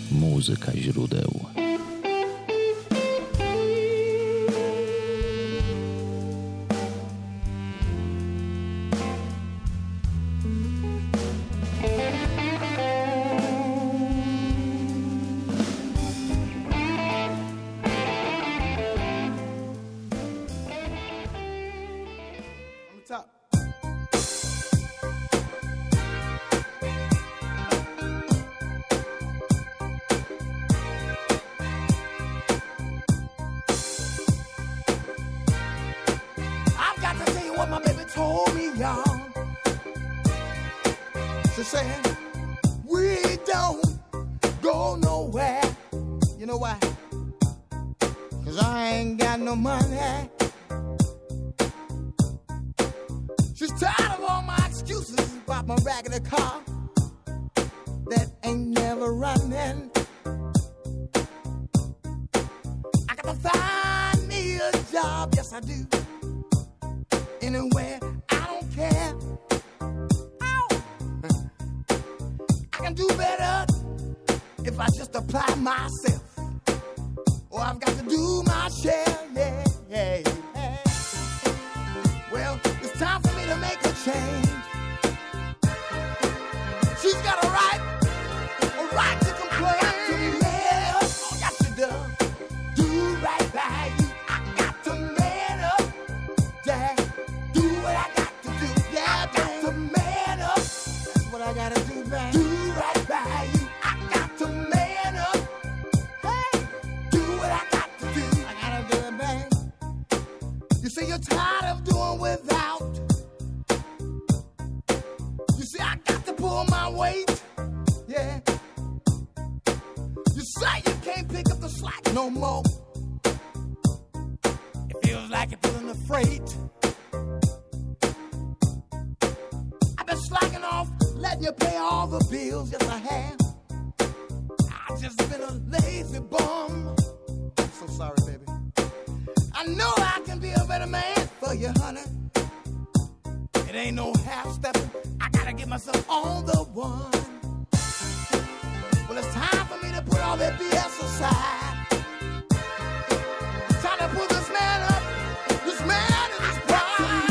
Muzyka źródeł. What my baby told me, y'all. She said, we don't go nowhere. You know why? 'Cause I ain't got no money. She's tired of all my excuses about my raggedy car that ain't never running. I got to find me a job, yes I do. Anywhere, I don't care. Ow. I can do better if I just apply myself. Or I've got to do my share, yeah. Well, it's time for me to make a change. She's got a right to complain. Got to man up, oh yes she does. Do right by you. I got to man up, yeah. Do what I got to do, yeah. I got to man up. That's what I gotta do, man. Do right by you. I got to man up. Hey, do what I got to do. I gotta do it, man. You say you're tired of doing without. You say I got to pull my weight, yeah. You say you can't pick up the slack no more. It feels like you're pulling the freight. I've been slacking off, letting you pay all the bills, yes I have. I've just been a lazy bum. I'm so sorry, baby. I know I can be a better man for you, honey. It ain't no half-stepping. I gotta get myself on the one. Well, it's time for me to put all that BS aside. Time to pull this man up. This man in his pride.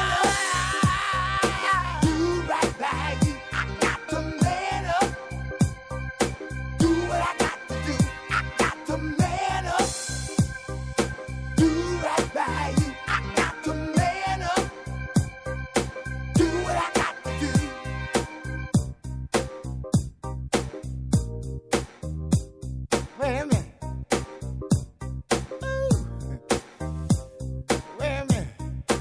Do right by you. I got to man up. Do what I got to do. I got to man up. Do right by you. I got to man up. Do what I got to do. Wait a minute. Ooh. Wait a minute.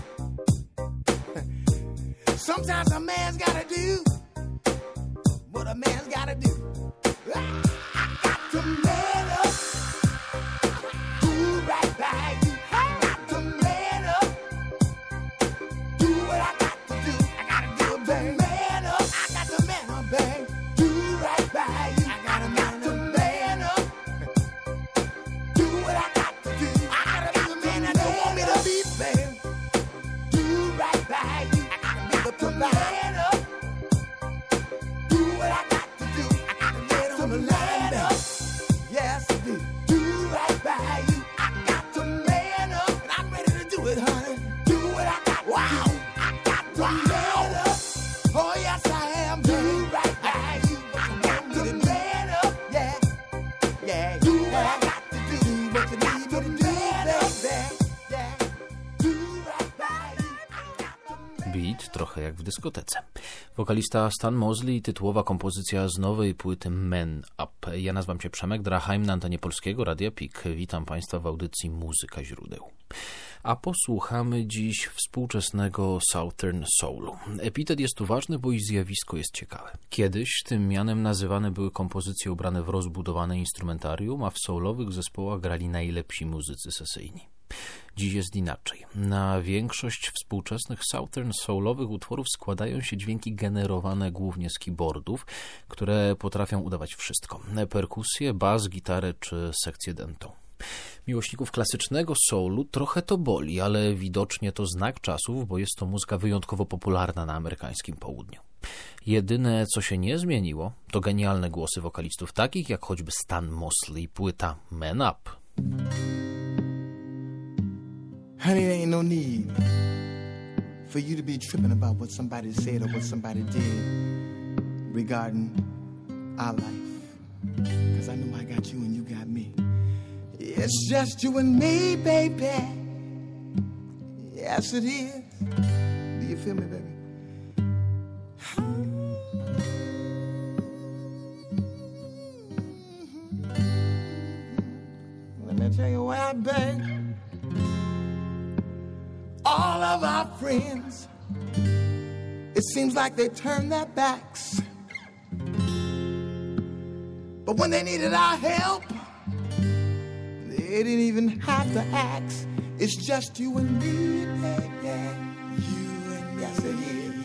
Sometimes a man's gotta do what a man's gotta do. I got to man up. Do right by you. I got to man up. Do what I got to do. I gotta do it, babe. Man up. I got to man up, babe. Do right by you. I gotta man up. Do what I got to do. I gotta be the man that don't want me to be, babe. Do right by you. I gotta be the provider. Do what I got to do. I gotta get on the line up. Yes, I do. Do right by you. I got to man up. And I'm ready to do it, honey. Do what I got to do. I got to man up. Oh, yes, I am. Do right by you. I got to man up. Yeah. Yeah. Do what I got to do. Do what you need to do, baby. Yeah. Do right by you. I got to man up. Beat trochę jak w dyskotece. Wokalista Stan Mosley, tytułowa kompozycja z nowej płyty Man Up. Ja nazywam się Przemek Draheim, na antenie Polskiego Radia PIK. Witam Państwa w audycji Muzyka źródeł. A posłuchamy dziś współczesnego Southern Soulu. Epitet jest tu ważny, bo i zjawisko jest ciekawe. Kiedyś tym mianem nazywane były kompozycje ubrane w rozbudowane instrumentarium, a w soulowych zespołach grali najlepsi muzycy sesyjni. Dziś jest inaczej. Na większość współczesnych Southern Soulowych utworów składają się dźwięki generowane głównie z keyboardów, które potrafią udawać wszystko. Perkusję, bas, gitarę czy sekcję dętą. Miłośników klasycznego soulu trochę to boli, ale widocznie to znak czasów, bo jest to muzyka wyjątkowo popularna na amerykańskim południu. Jedyne, co się nie zmieniło, to genialne głosy wokalistów takich jak choćby Stan Mosley, płyta Man Up. Honey, there ain't no need for you to be tripping about what somebody said or what somebody did regarding our life. 'Cause I know I got you and you got me. It's just you and me, baby. Yes, it is. Do you feel me, baby? Let me tell you why, babe. All of our friends, it seems like they turned their backs. But when they needed our help, they didn't even have to ask. It's just you and me, baby. You and yes, it is.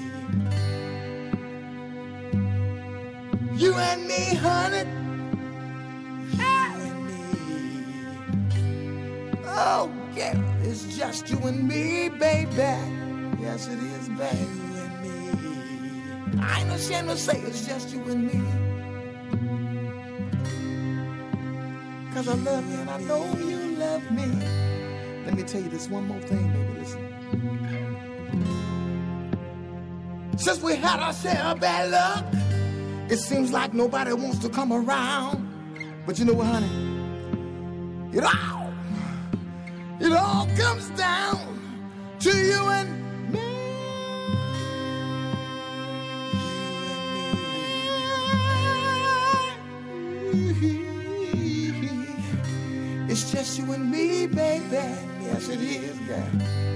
You and me, honey. You and me. Oh, yeah. It's just you and me, baby. Yes, it is, baby. You and me. I ain't ashamed to say it's just you and me. 'Cause I love you and I know you love me. Let me tell you this one more thing, baby. Listen. Since we had our share of bad luck, it seems like nobody wants to come around. But you know what, honey? It all comes down to you and me. It's just you and me, baby. Yes, it is, girl.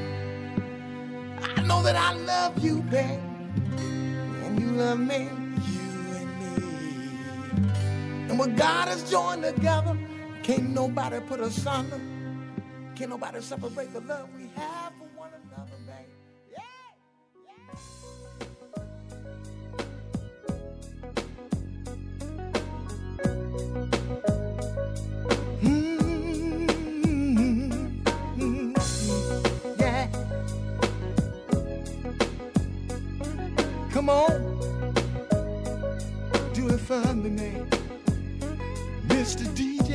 I know that I love you, babe, and you love me. You and me. And what God has joined together, can't nobody put asunder. Can't nobody separate the love we have for one another, babe. Come on, do it for me, man. Mr. DJ,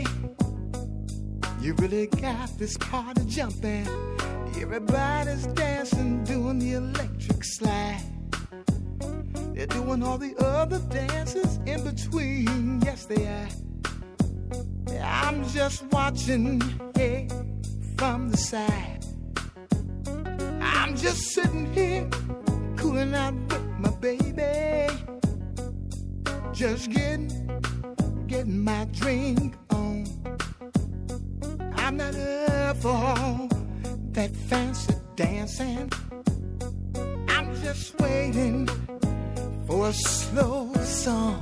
you really got this party jumping. Everybody's dancing, doing the electric slide. They're doing all the other dances in between. Yes, they are. I'm just watching, hey, from the side. I'm just sitting here, cooling out with my baby, just getting my drink on. I'm not up for all that fancy dancing. I'm just waiting for a slow song.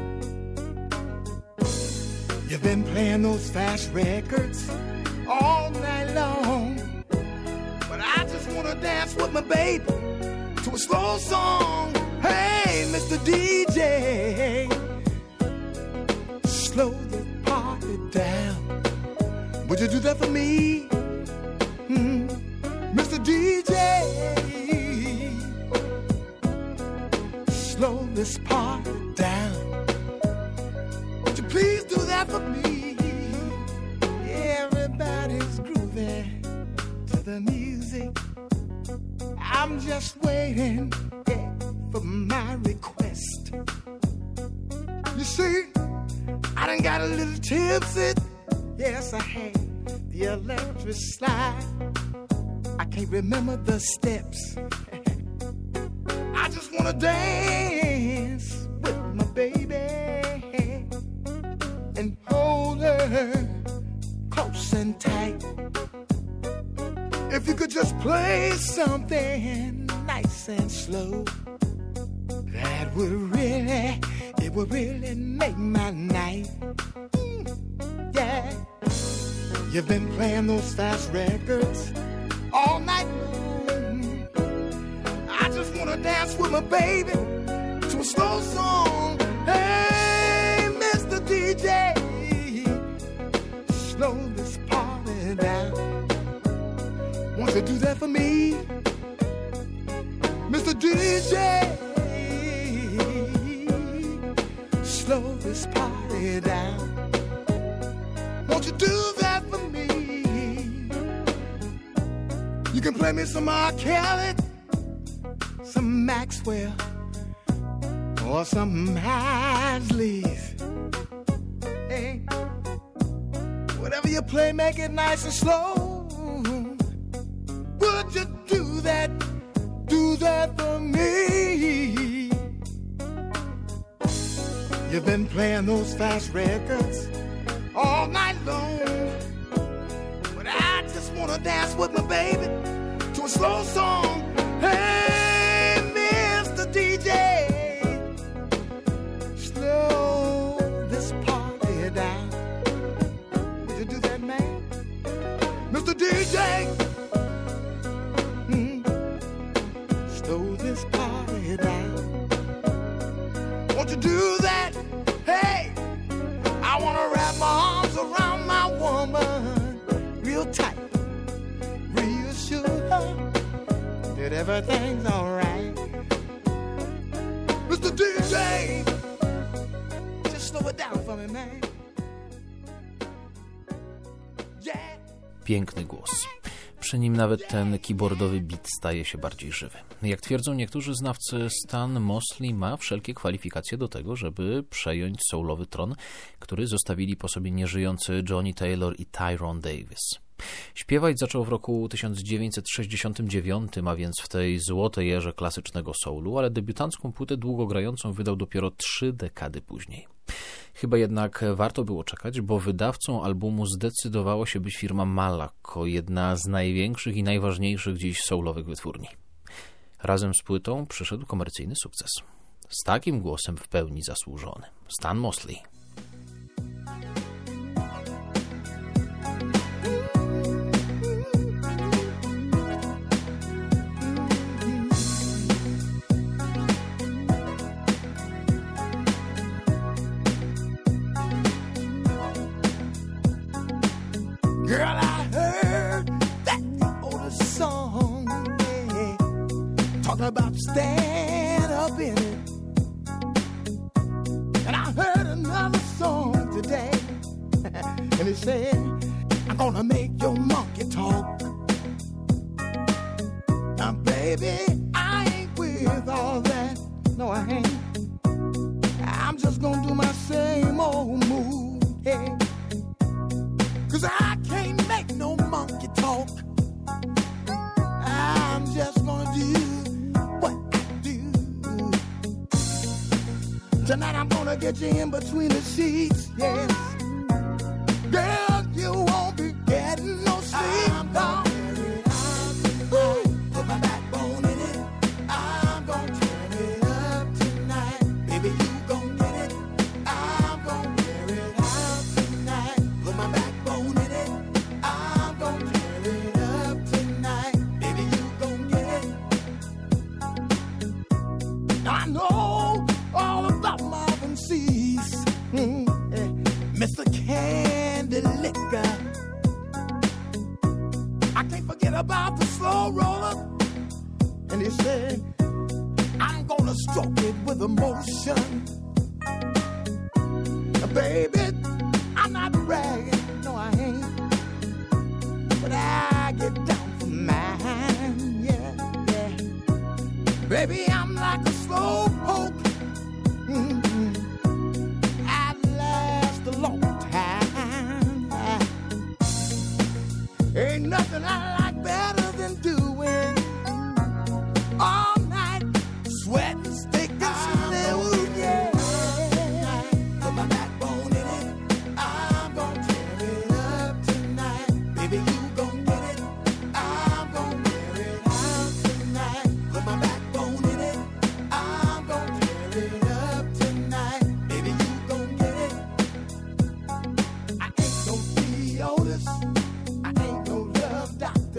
You've been playing those fast records all night long, but I just wanna dance with my baby to a slow song. Hey, Mr. DJ, slow the party down. Would you do that for me? Mr. DJ, slow this party down. Would you please do that for me? Everybody's grooving to the music. I'm just waiting, yeah, for my request. You see, I done got a little tipsy. Yes, I had the electric slide. I can't remember the steps. I just wanna dance with my baby and hold her close and tight. If you could just play something nice and slow, that would really make my night. Yeah, you've been playing those fast records all night long. I just wanna dance with my baby to a slow song. Hey, Mr. DJ, slow this party down. Won't you do that for me, Mr. DJ? Slow this party down. Won't you do that for me? You can play me some R. Kelly, some Maxwell, or some Hasleys. Hey, whatever you play, make it nice and slow. Would you do that for me? You've been playing those fast records all night long, but I just wanna dance with my baby to a slow song. Hey, Mr. DJ, slow this party down. Would you do that, man? Mr. DJ, slow this party down. Won't you do that? Hey, I wanna wrap my arms around my woman real tight, reassure her that everything's alright. Mr. DJ, just slow it down for me, man. Yeah. Piękny głos. Przy nim nawet ten keyboardowy beat staje się bardziej żywy. Jak twierdzą niektórzy znawcy, Stan Mosley ma wszelkie kwalifikacje do tego, żeby przejąć soulowy tron, który zostawili po sobie nieżyjący Johnny Taylor i Tyrone Davis. Śpiewać zaczął w roku 1969, a więc w tej złotej erze klasycznego soulu, ale debiutancką płytę długogrającą wydał dopiero 3 dekady później. Chyba jednak warto było czekać, bo wydawcą albumu zdecydowała się być firma Malaco, jedna z największych i najważniejszych dziś soulowych wytwórni. Razem z płytą przyszedł komercyjny sukces. Z takim głosem w pełni zasłużony. Stan Mosley. Girl, I heard that oldest song, yeah, talking about stand up in it. And I heard another song today, and it said, I'm gonna make your monkey talk. Now, baby, I ain't with all that. No, I ain't. I'm just gonna do my same old move, yeah. 'Cause I can't make no monkey talk. I'm just gonna do what I do. Tonight I'm gonna get you in between the sheets, yes. Girl, you won't be getting no sleep. I'm gonna tear it up, put my backbone in it. I'm gonna turn it up tonight. Baby, you gon' get it. I'm gonna tear it up tonight. Put my backbone in it. I'm gonna tear it up tonight. Baby, you gon' get it. Now I know all about Marvin C's, Mr. Candy Liquor. I can't forget about the slow roller. And he said, I'm gonna stroke it with emotion. Baby, I'm not bragging, no I ain't. But I get down for mine, yeah, yeah. Baby, I'm like a slow poke. I last a long time. Ain't nothing I like better than doing all night, sweating, sticking, smooth, yeah. Put my backbone in it. I'm gonna tear it up tonight. Baby, you gon' get it. I'm gonna tear it up tonight. Put my backbone in it. I'm gonna tear it up tonight. Baby, you gon' get it. I ain't no Theodis. I ain't no love doctor.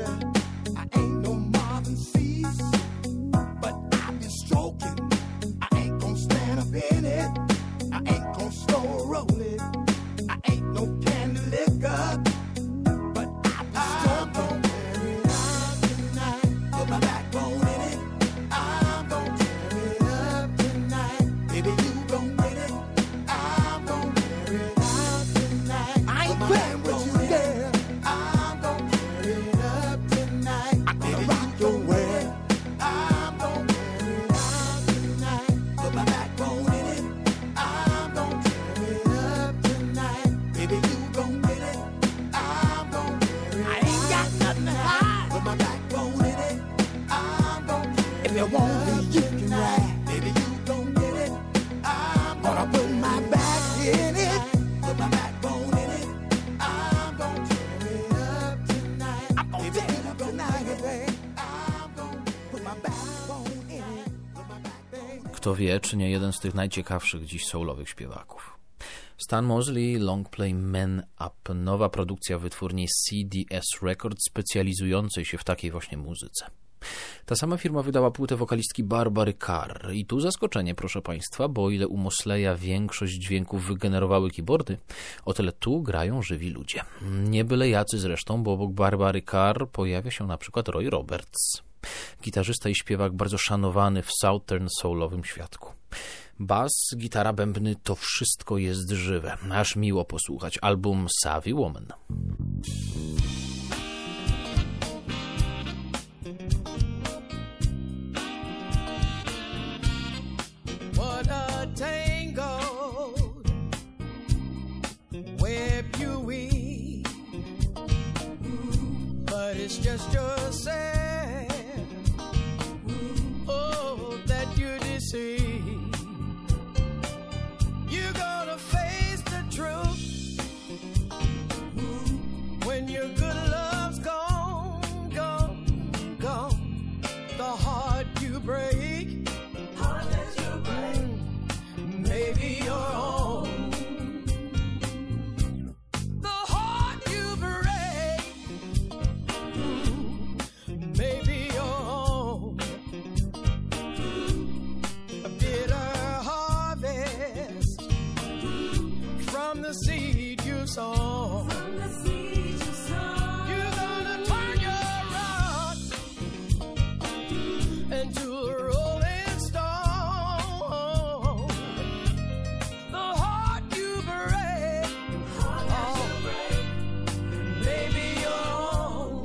you want it, you can ride. Baby, you gon' get it. I'm gonna put my back in it. Put my backbone in it. I'm gonna turn it up tonight. I'm gonna turn it up tonight, baby. I'm gonna put my backbone in it. Put my backbone. Kto wie, czy nie jeden z tych najciekawszych dziś soulowych śpiewaków. Stan Mosley, Longplay Man Up, nowa produkcja wytwórni CDS Records specjalizującej się w takiej właśnie muzyce. Ta sama firma wydała płytę wokalistki Barbary Carr i tu zaskoczenie, proszę Państwa, bo o ile u Mosleya większość dźwięków wygenerowały keyboardy, o tyle tu grają żywi ludzie. Nie byle jacy zresztą, bo obok Barbary Carr pojawia się na przykład Roy Roberts, gitarzysta i śpiewak bardzo szanowany w Southern soulowym świadku. Bas, gitara, bębny, to wszystko jest żywe. Aż miło posłuchać. Album Savvy Woman. What a tango, web you weave, but it's just yourself, oh, that you deceive. You're gonna face the truth when your good love's gone, gone, gone. The heart you break, maybe your own. The heart you break, maybe your own. A bitter harvest from the seed you sow. You're gonna turn your rock into a rolling stone. The heart you break, maybe your own.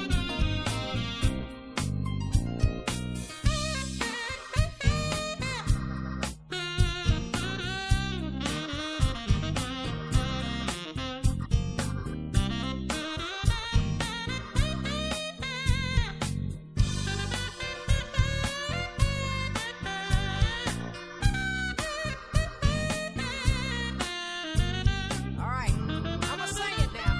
All right, I'ma sing it now.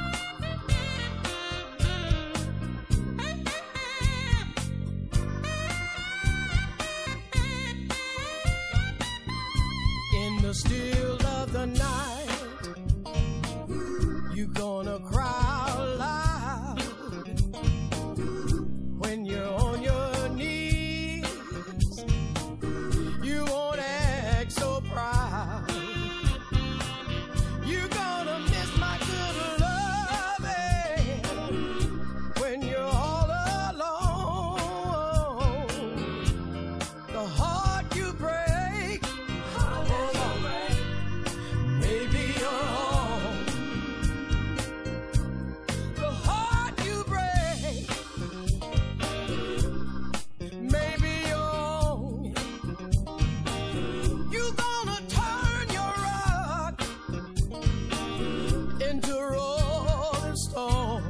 In the still of the night, you gonna cry loud when you're on your knees. You won't act so proud. You're gonna miss my good loving when you're all alone. The heart you break, maybe your own. The heart you break, maybe your own. You're gonna turn your rock into rolling stone.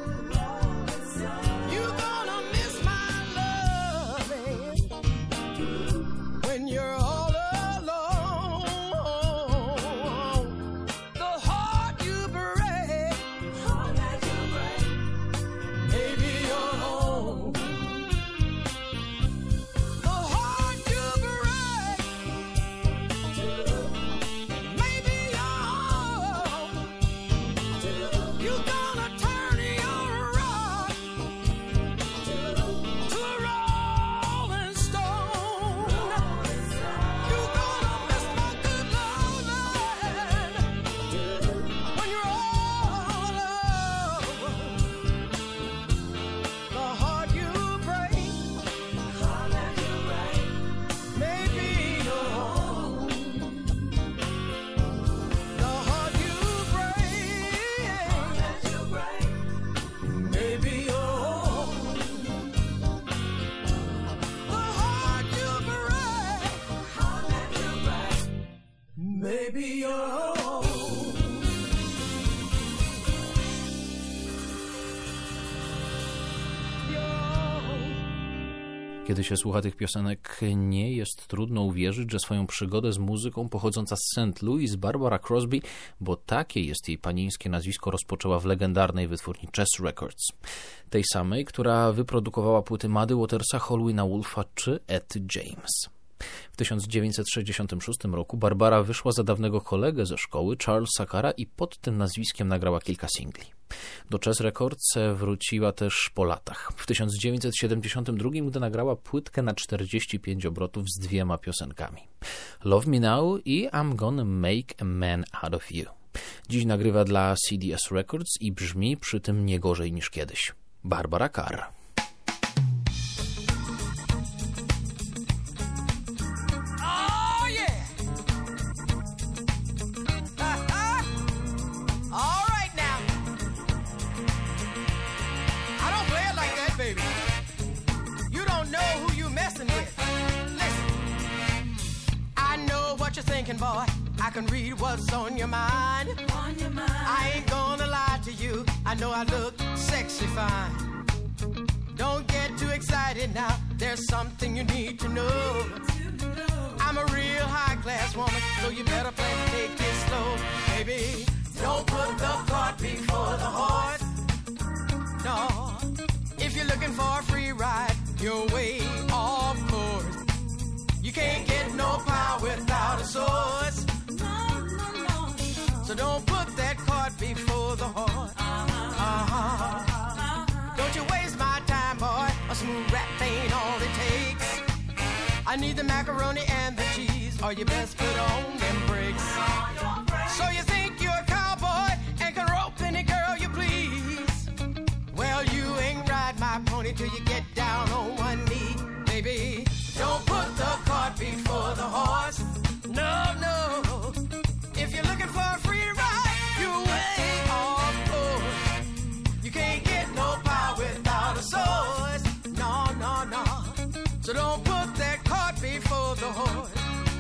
You're gonna miss my loving when you're all alone. The heart you break, maybe your own. The heart you break, maybe your own. You're gonna turn your rock to a rolling stone. You're gonna miss my good loving when you're all alone. The heart you break, maybe your own. The heart you break, maybe your own. The heart you break, maybe your own. Kiedy się słucha tych piosenek, nie jest trudno uwierzyć, że swoją przygodę z muzyką pochodząca z St. Louis Barbara Crosby, bo takie jest jej panieńskie nazwisko, rozpoczęła w legendarnej wytwórni Chess Records. Tej samej, która wyprodukowała płyty Muddy Watersa, Hallowina Wolfa czy Etta James. W 1966 roku Barbara wyszła za dawnego kolegę ze szkoły, Charlesa Carra, i pod tym nazwiskiem nagrała kilka singli. Do Chess Records wróciła też po latach. W 1972, gdy nagrała płytkę na 45 obrotów z 2 piosenkami. Love Me Now i I'm Gonna Make a Man Out of You. Dziś nagrywa dla CDS Records i brzmi przy tym nie gorzej niż kiedyś. Barbara Carr. Thinking, boy, I can read what's on your mind. I ain't gonna lie to you, I know I look sexy fine. Don't get too excited now, there's something you need to know. I'm a real high-class woman, so you better plan to take it slow. Baby, don't put the cart before the horse. No, if you're looking for a free ride, you're way off course. You can't get no power without a source. So don't put that cart before the horse. Don't you waste my time, boy. A smooth rap ain't all it takes. I need the macaroni and the cheese, or you best put on them brakes. So you think you're a cowboy and can rope any girl you please? Well, you ain't ride my pony till you get down on one knee, baby. Don't put the cart before the horse. No, no. If you're looking for a free ride, you're way off course. You can't get no power without a source. No, no, no. So don't put that cart before the horse.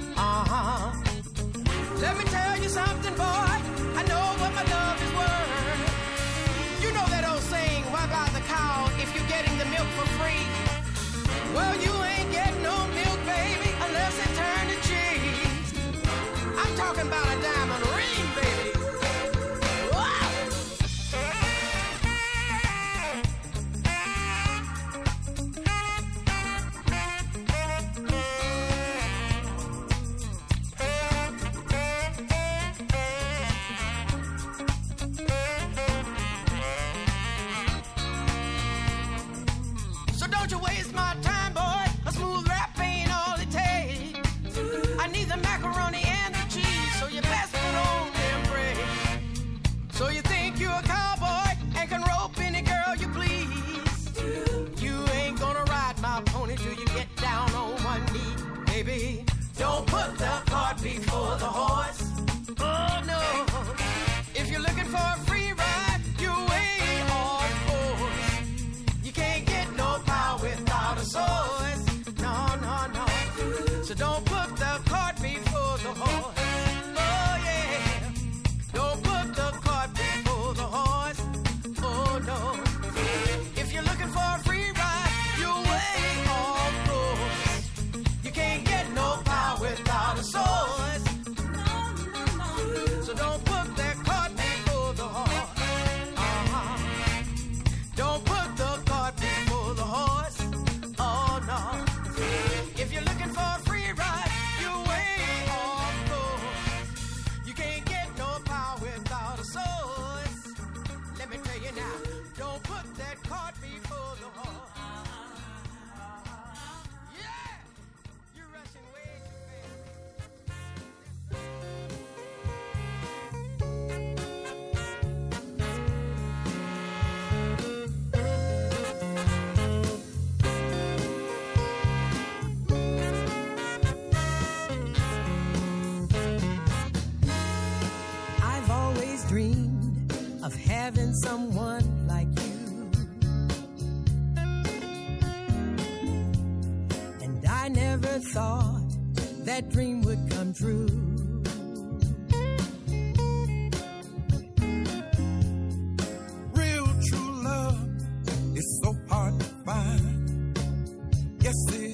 Let me tell you something, boy. I know what my love is worth. You know that old saying, why buy the cow if you're getting the milk for free? Well, you ain't getting no milk, baby, unless it turn to cheese. I'm talking about a diamond ring, baby. Wow. So don't you waste my time, boy. A smooth rap ain't all it takes. I need the macaroni and the cheese, so you best put on them brakes. So you think you're a cowboy and can rope any girl you please? You ain't gonna ride my pony till you get down on one knee, baby. Don't put the cart before the horse. Oh no. If you're looking for a free ride, you're way off course. You can't get no power without a source. No, no, no. So don't put the cart before the horse. Oh yeah. Don't put the cart before the horse. Oh no. If you're looking for a free ride, you're way off course. You can't get no power without a source. So don't put that cart before the horse. Don't put the cart before the horse. Oh no. If you're looking for a free ride, you're way off course. You can't get no power without a source. Let me tell you now, don't put that cart before the horse. Yeah! You're rushing way too I've always dreamed of having someone like you. And I never thought that dream would come true. Real true love is so hard to find. Yes, it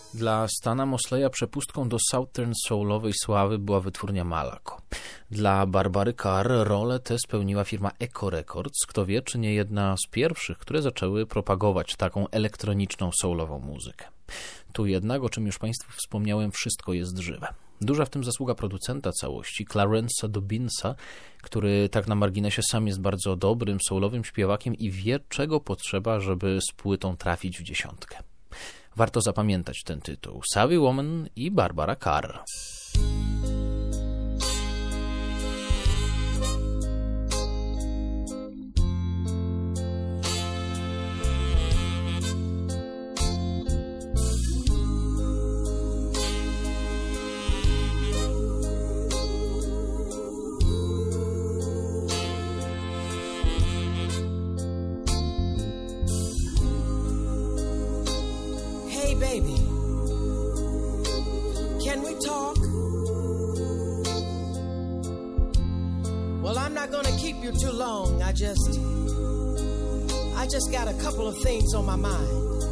Dla Stana Mosleya przepustką do Southern Soulowej sławy była wytwórnia Malaco. Dla Barbary Carr rolę tę spełniła firma Echo Records, kto wie, czy nie jedna z pierwszych, które zaczęły propagować taką elektroniczną soulową muzykę. Tu jednak, o czym już Państwu wspomniałem, wszystko jest żywe. Duża w tym zasługa producenta całości, Clarence'a Dobbinsa, który tak na marginesie sam jest bardzo dobrym soulowym śpiewakiem i wie, czego potrzeba, żeby z płytą trafić w dziesiątkę. Warto zapamiętać ten tytuł. Savvy Woman i Barbara Carr. Baby, can we talk? Well, I'm not gonna keep you too long. I just got a couple of things on my mind.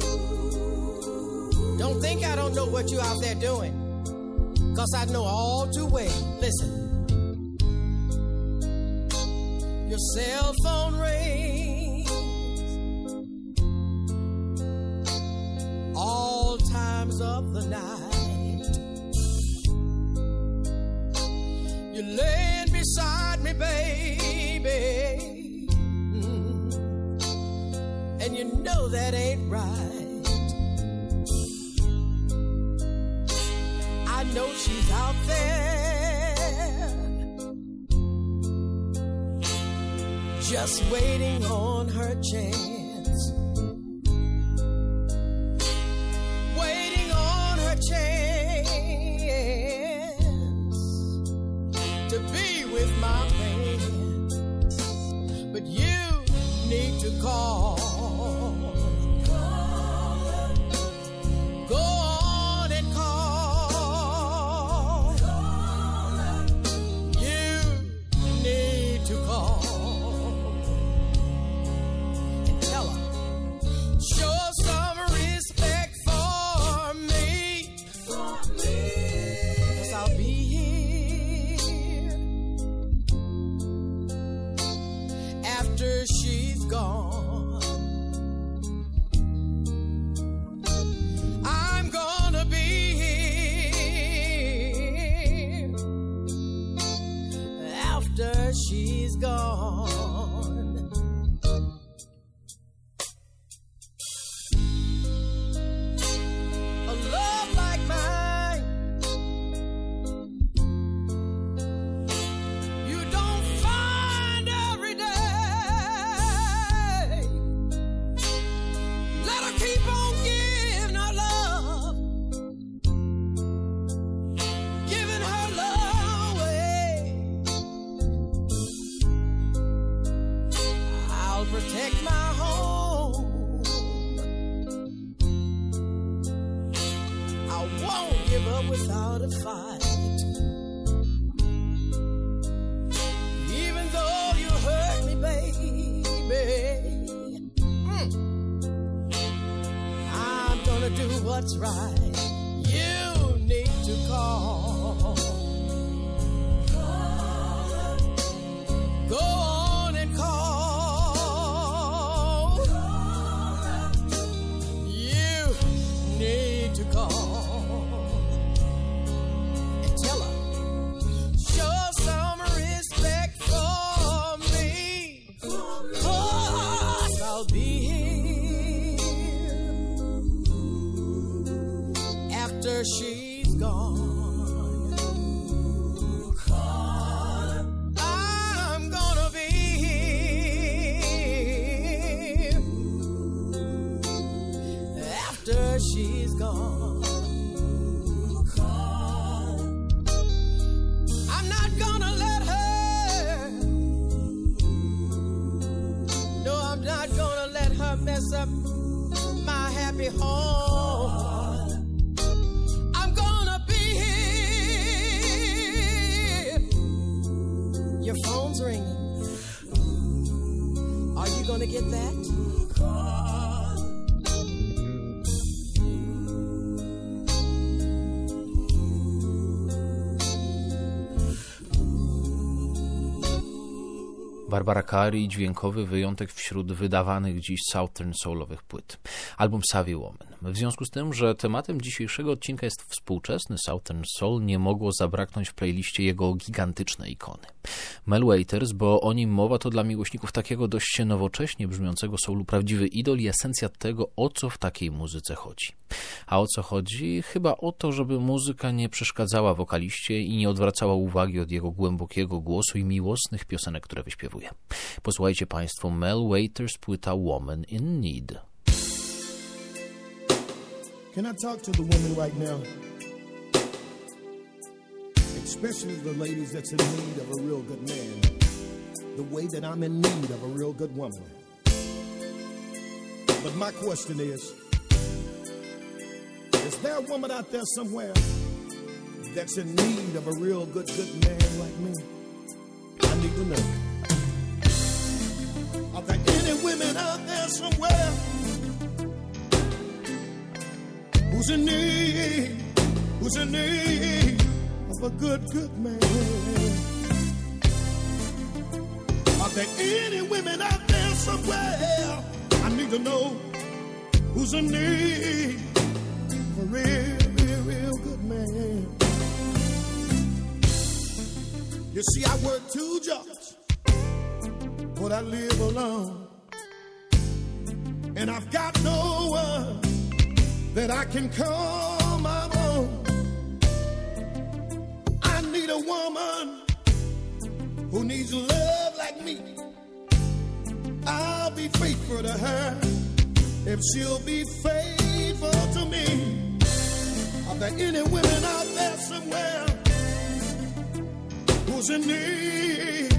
Don't think I don't know what you out there doing, 'cause I know all too well. Listen, your cell phone rings all times of the night. You're laying beside me, baby, and you know that ain't right. I know she's out there just waiting on her chance. To be with my man, but you need to call. Go on and call. You need to call and tell her, show some respect for me, 'cause I'll be here after she's gone. I'm gonna be here after she's gone. A love like mine, you don't find every day. Let her keep on giving her love, giving her love away. I'll protect my home. I won't give up without a fight. Even though you hurt me, baby, I'm gonna do what's right. You need to call. Go on and call. You need to call and tell her, show some respect for me, 'cause I'll be here after she's gone. I'm gonna be here after she's gone. I'm not gonna let her, no, I'm not gonna let her mess up my happy home. I'm gonna be here. Your phone's ringing. Are you gonna get that? Barbara Carey, dźwiękowy wyjątek wśród wydawanych dziś Southern Soulowych płyt. Album Savvy Woman. W związku z tym, że tematem dzisiejszego odcinka jest współczesny Southern Soul, nie mogło zabraknąć w playliście jego gigantycznej ikony. Mel Waiters, bo o nim mowa, to dla miłośników takiego dość nowocześnie brzmiącego soulu prawdziwy idol i esencja tego, o co w takiej muzyce chodzi. A o co chodzi? Chyba o to, żeby muzyka nie przeszkadzała wokaliście i nie odwracała uwagi od jego głębokiego głosu i miłosnych piosenek, które wyśpiewuje. Posłuchajcie Państwo Mel Waiters, płyta Woman in Need. Can I talk to the women right now? Especially the ladies that's in need of a real good man. The way that I'm in need of a real good woman. But my question is there a woman out there somewhere that's in need of a real good man like me? I need to know. Are there any women out there somewhere who's in need of a good man? Are there any women out there somewhere? I need to know who's in need of a real good man. You see, I work 2 jobs, but I live alone, and I've got no one that I can call my own. I need a woman who needs love like me. I'll be faithful to her if she'll be faithful to me. Are there any women out there somewhere who's in need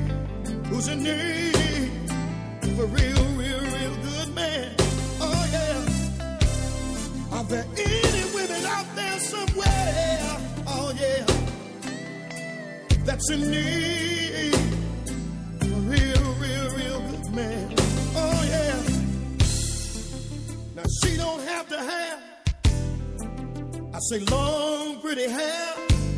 of a real good man? Oh yeah. Are there any women out there somewhere? Oh yeah. That's in need of a real good man. Oh yeah. Now she don't have to have, I say, long pretty hair.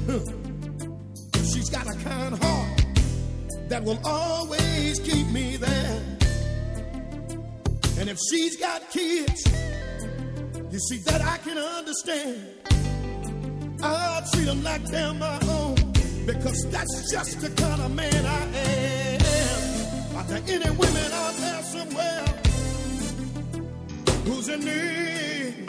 She's got a kind heart that will always keep me there. And if she's got kids, you see that I can understand. I'll treat them like they're my own, because that's just the kind of man I am. Are there any women out there somewhere who's in need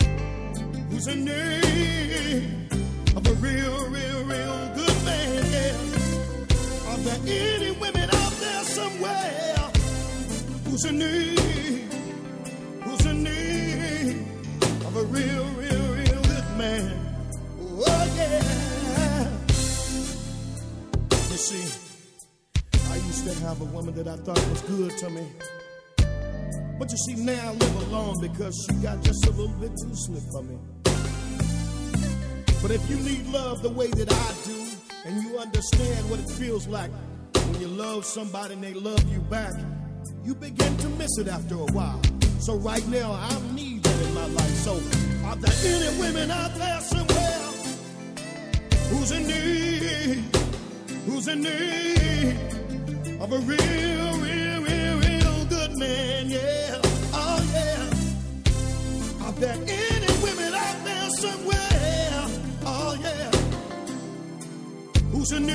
of a real good man? Yeah. Are there any women out there somewhere who's in need of a real good man? Oh yeah. You see, I used to have a woman that I thought was good to me, but you see, now I live alone because she got just a little bit too slick for me. But if you need love the way that I do, and you understand what it feels like when you love somebody and they love you back, you begin to miss it after a while. So right now, I need that in my life. So are there any women out there somewhere who's in need of a real good man? Yeah, oh yeah. Are there any women out there somewhere? Oh yeah. Who's in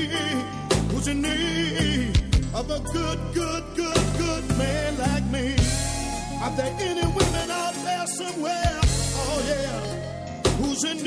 need of a good man like me? Are there any women out there somewhere? Oh yeah. Who's in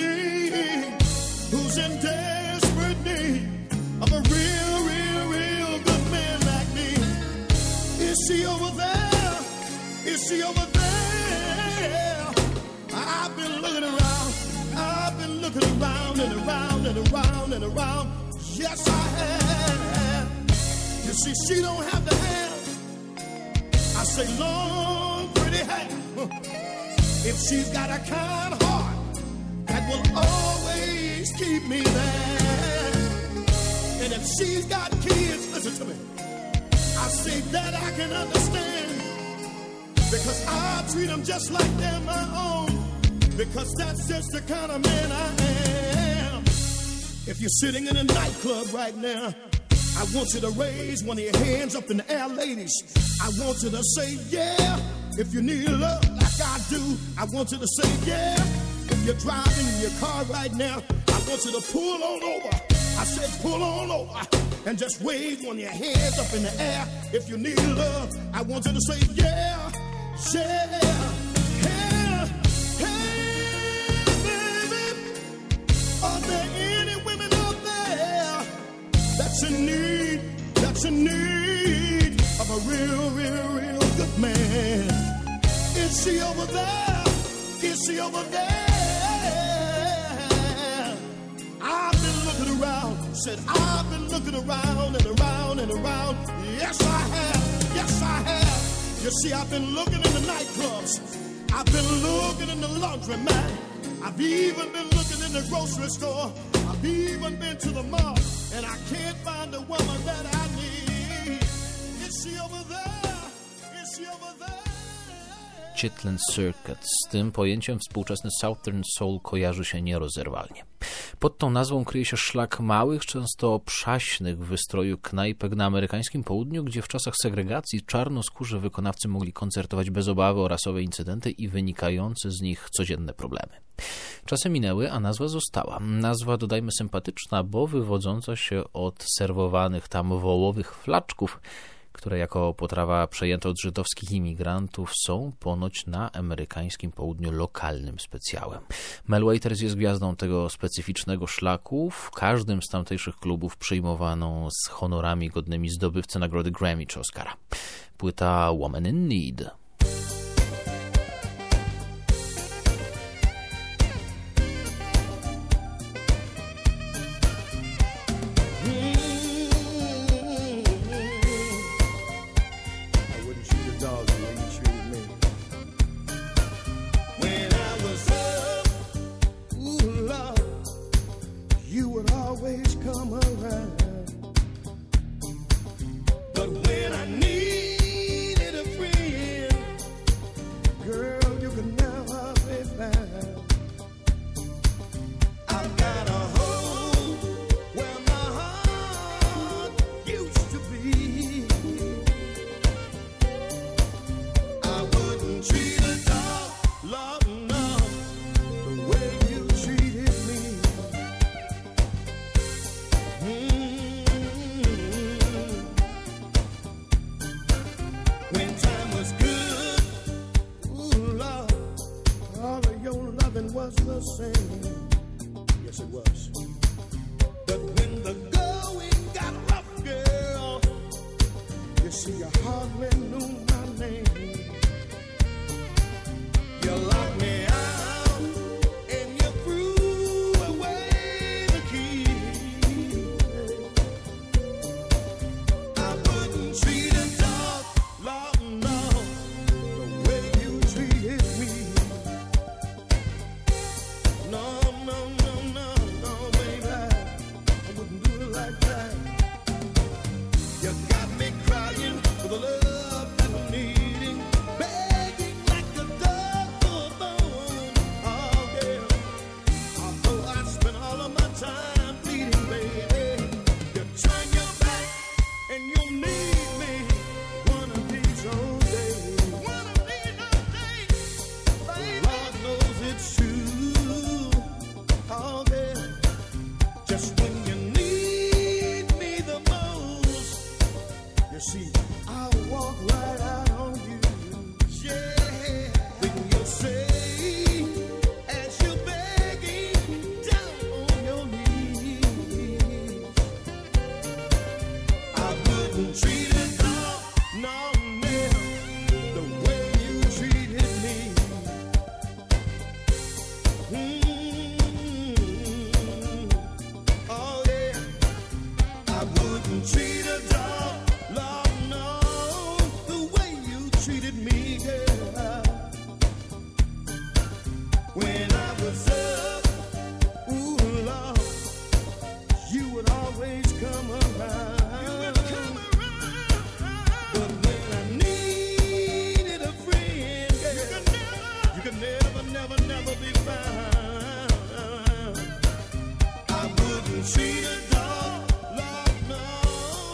desperate need of a real good man like me? Is she over there? Is she over there? I've been looking around. I've been looking around and around and around and around. Yes, I have. You see, she don't have to have, I say, long, pretty hair. If she's got a kind heart that will always keep me there. And if she's got kids, listen to me, I say that I can understand, because I treat them just like they're my own, because that's just the kind of man I am. If you're sitting in a nightclub right now I want you to raise one of your hands up in the air, ladies. I want you to say, yeah, if you need love like I do. I want you to say, yeah, if you're driving in your car right now. I want you to pull on over. I said pull on over and just wave one of your hands up in the air. If you need love, I want you to say, yeah, yeah, yeah, hey, baby. Are there any women out there that's in need of a real good man? Is she over there? Is she over there? I've been looking around, said I've been looking around and around and around. Yes, I have, yes, I have. You see, I've been looking in the nightclubs. I've been looking in the laundromat. I've even been looking in the grocery store. I've even been to the mall, and I can't find the woman that I need. Is she over there? Is she over there? Chitlin Circuit. Z tym pojęciem współczesny Southern Soul kojarzy się nierozerwalnie. Pod tą nazwą kryje się szlak małych, często przaśnych w wystroju knajpek na amerykańskim południu, gdzie w czasach segregacji czarnoskórzy wykonawcy mogli koncertować bez obawy o rasowe incydenty i wynikające z nich codzienne problemy. Czasy minęły, a nazwa została. Nazwa, dodajmy, sympatyczna, bo wywodząca się od serwowanych tam wołowych flaczków, które jako potrawa przejęta od żydowskich imigrantów są ponoć na amerykańskim południu lokalnym specjałem. Mel Waiters jest gwiazdą tego specyficznego szlaku. W każdym z tamtejszych klubów przyjmowano z honorami godnymi zdobywcy nagrody Grammy czy Oscara. Płyta Woman in Need. See the dog, Lord, no.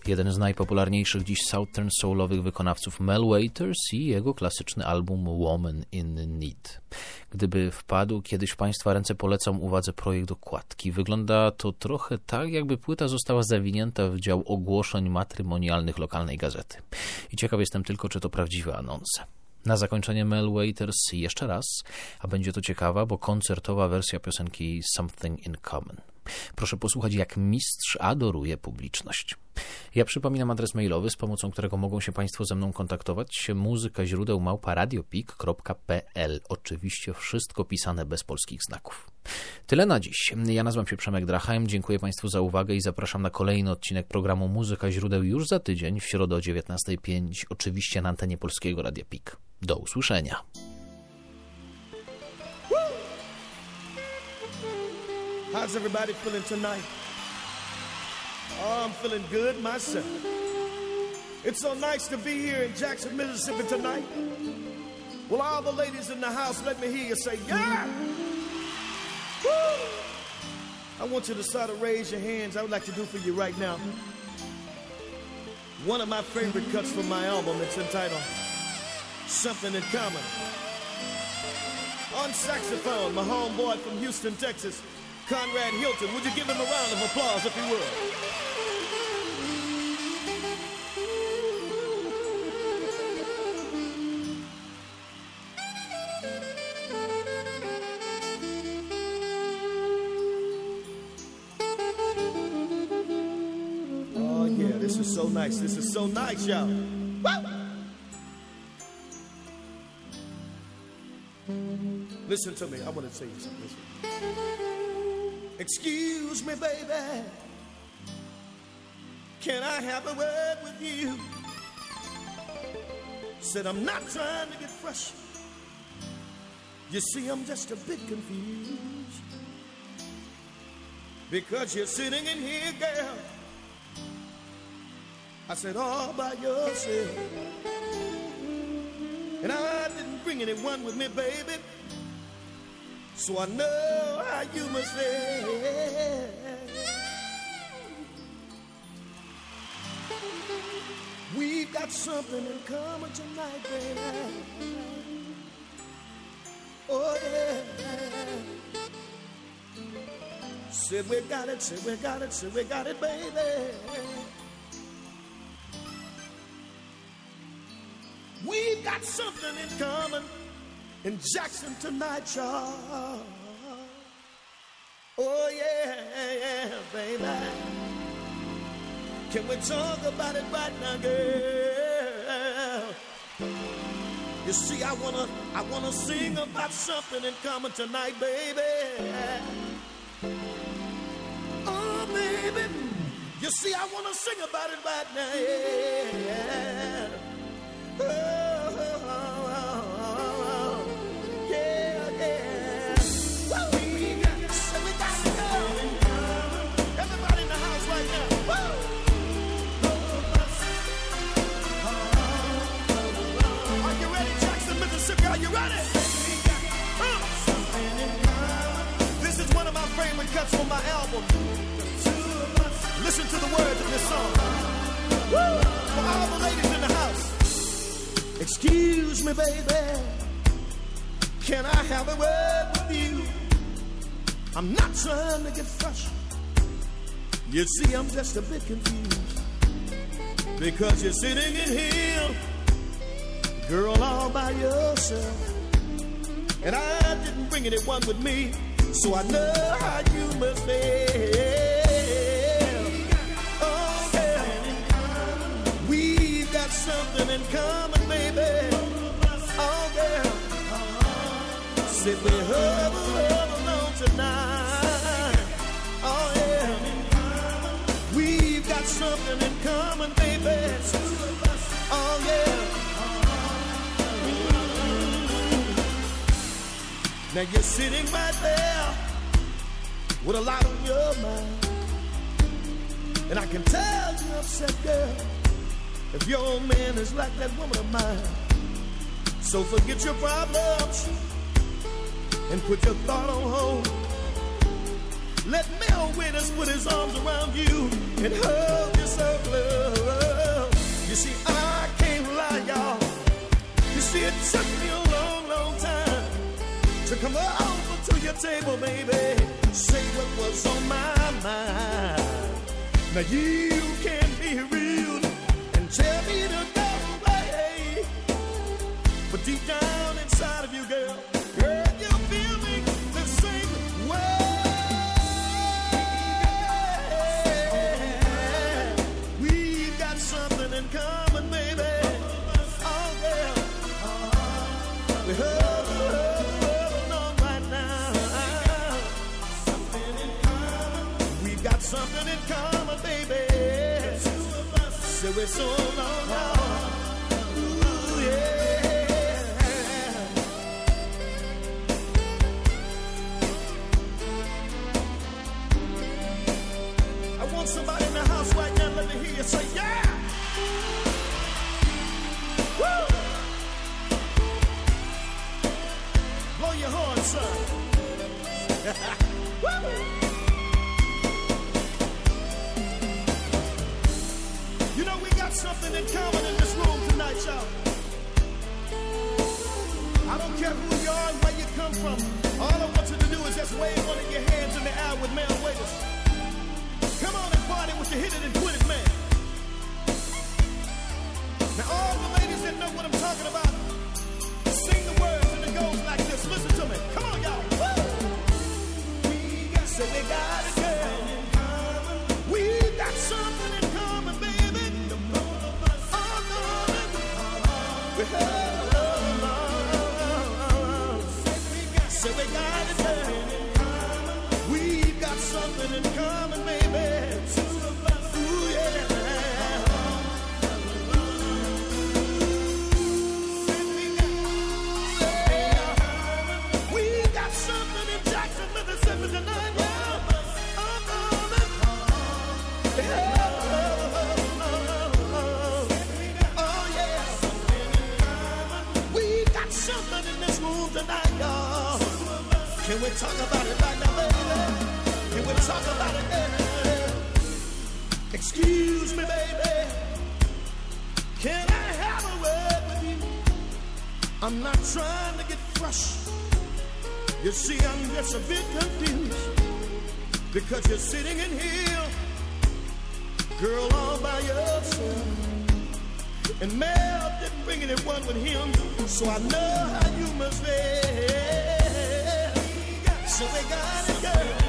jeden z najpopularniejszych dziś Southern soulowych wykonawców Mel Waiters i jego klasyczny album Woman in Need. Gdyby wpadł kiedyś w Państwa ręce, polecam uwadze projekt okładki. Wygląda to trochę tak, jakby płyta została zawinięta w dział ogłoszeń matrymonialnych lokalnej gazety. I ciekaw jestem tylko, czy to prawdziwe anonse. Na zakończenie Mel Waiters jeszcze raz, a będzie to ciekawa, bo koncertowa wersja piosenki Something in Common. Proszę posłuchać, jak mistrz adoruje publiczność. Ja przypominam adres mailowy, z pomocą którego mogą się Państwo ze mną kontaktować. muzykaźródeł@radiopik.pl. Oczywiście wszystko pisane bez polskich znaków. Tyle na dziś. Ja nazywam się Przemek Drachheim. Dziękuję Państwu za uwagę i zapraszam na kolejny odcinek programu Muzyka Źródeł już za tydzień, w środę o 19:05, oczywiście na antenie Polskiego Radia PIK. Do usłyszenia. How's everybody feeling tonight? Oh, I'm feeling good myself. It's so nice to be here in Jackson, Mississippi tonight. Well, all the ladies in the house, let me hear you say, yeah! Woo! I want you to sort of raise your hands. I would like to do for you right now one of my favorite cuts from my album. It's entitled Something in Common. On saxophone, my homeboy from Houston, Texas, Conrad Hilton. Would you give him a round of applause if you would? Oh yeah, this is so nice. This is so nice, y'all. Woo! Listen to me. I want to tell you something. Listen. Excuse me, baby. Can I have a word with you? Said I'm not trying to get fresh. You see, I'm just a bit confused because you're sitting in here, girl. I said all by yourself, and I didn't bring anyone with me, baby. So I know how you must feel. We've got something in common tonight, baby. Oh yeah. Said we got it, said we got it, said we got it, baby. We've got something in common in Jackson tonight, y'all. Oh yeah, baby. Can we talk about it right now, girl? You see, I wanna sing about something in common tonight, baby. Oh, baby. You see, I wanna sing about it right now, yeah. Are you ready? This is one of my favorite cuts from my album. Listen to the words of this song. Woo! For all the ladies in the house. Excuse me, baby. Can I have a word with you? I'm not trying to get fresh. You see, I'm just a bit confused because you're sitting in here, girl, all by yourself, and I didn't bring anyone with me, so I know how you must feel. Oh, yeah. We've got something in common, baby. Oh, yeah. Said we hub alone tonight. Oh, yeah. We've got something in common, baby. Oh, yeah. Now you're sitting right there with a lot on your mind, and I can tell you're upset, girl, if your old man is like that woman of mine. So forget your problems and put your thought on hold. Let Mel Waiters put his arms around you and hold you so close. Come over to your table, baby. Say what was on my mind. Now you can be real and tell me to go away. But deep down inside of you, girl, you feel me the same way. We've got something in common, baby. Oh, girl. Hold on right now. We've got something in common, baby. So it's so long now. Ooh, yeah. I want somebody in the house right now. Let me hear you say, yeah. Woo! Blow your horn, son. Woo! You know, we got something in common in this room tonight, y'all. I don't care who you are and where you come from. All I want you to do is just wave one of your hands in the air with male waiters. Come on and party with the hit it and quit it, man. Now, all the ladies that know what I'm talking about, sing the words and it goes like this. Listen to me. Come on, y'all. Woo! So we got it, girl. We got something in common, baby. So we got it, girl. We've got something in common, baby. Ooh, yeah. We got something in Jackson, Mississippi tonight, yeah. Something in this room tonight, y'all. Can we talk about it right now, baby? Can we talk about it, baby? Excuse me, baby. Can I have a word with you? I'm not trying to get fresh. You see, I'm just a bit confused because you're sitting in here, girl, all by yourself. And Mel didn't bring anyone with him, so I know how you must feel. So we got it, girl.